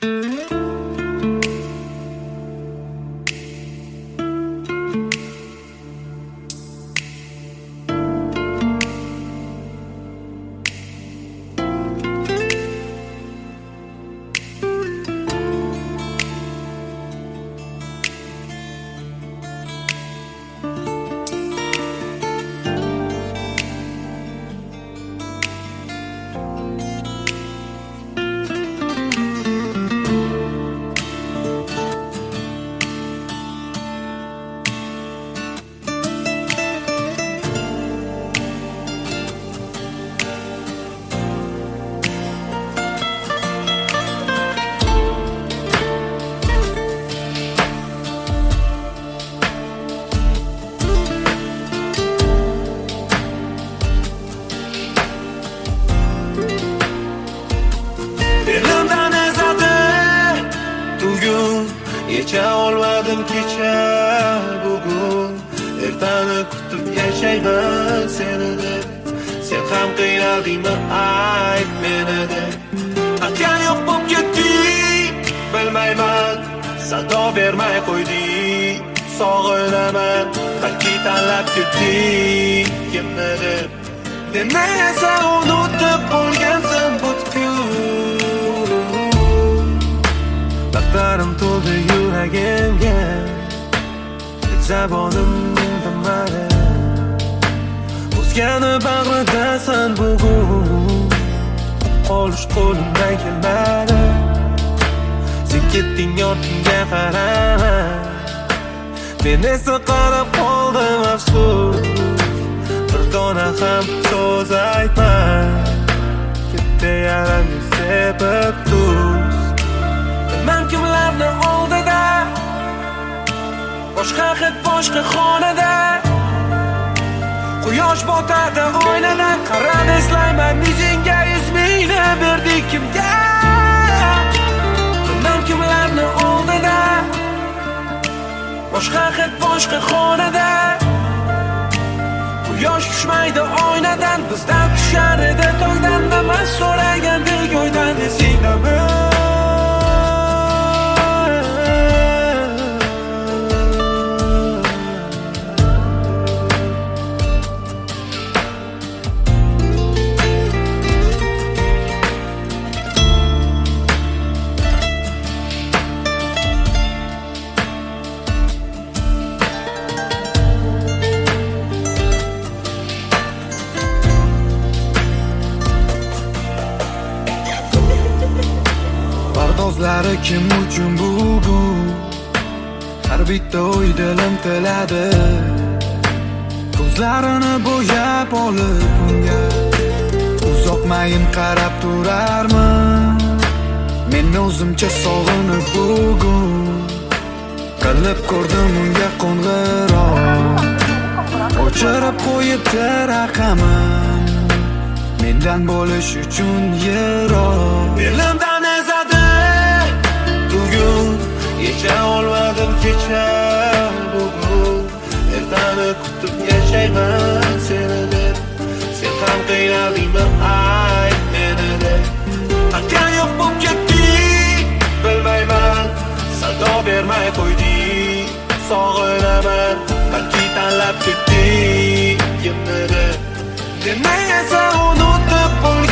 Yecha olmadim kecha bugun, ertani kutib yashayman seni deb. Sen ham qiynaldingmi ayt meni deb. Qachon yo'q bo'lib ketding bilmayman, sado bermay qo'yding. Sog'inaman, balki tanlab ketding kimni deb. Demasa unutib bo'lgansan butkul. Daftarim to'ldi yuragimga, zabonim bilmadi. O'zgani bag'ridasan bugun, qolish qo'limdan kelmadi. Sen ketding ortingga qaramay, men esa qarab qoldim afsus. Bir dona ham so'z aytmay, ketdi yaramni sepib tuz. Men kimlarni oldida, boshqa hid boshqa xonada. Quyosh botadi oynadan, qarab eslayman yuzingga, yuz mingni berdik kimga. Men kimlarni oldida, boshqa hid boshqa xonada. Quyosh tushmaydi oynadan, bizdan tushar edi to'ydan. Nima so'ragandek o'ydan esingdami? Pardozlari kim uchun bugun, har bitta o'y dilim tiladi. Ko'zlarini bo'yab olib unga, uzoqmayin qarab turarman. Men o'zimcha sog'inib bugun, qilib ko'rdim unga qo'ng'iroq. O'chirib qo'yibdi raqamim, mendan bo'lish uchun yiroq. Dilimdan yecha olmadim kecha bugun, ertani kutib yashayman seni deb. Sen ham qiynaldingmi ayt meni deb. Qachon yo'q bo'lib ketding bilmayman, sado bermay qo'yding. Sog'inaman, balki tanlab ketding kimni deb. Demay esa unutib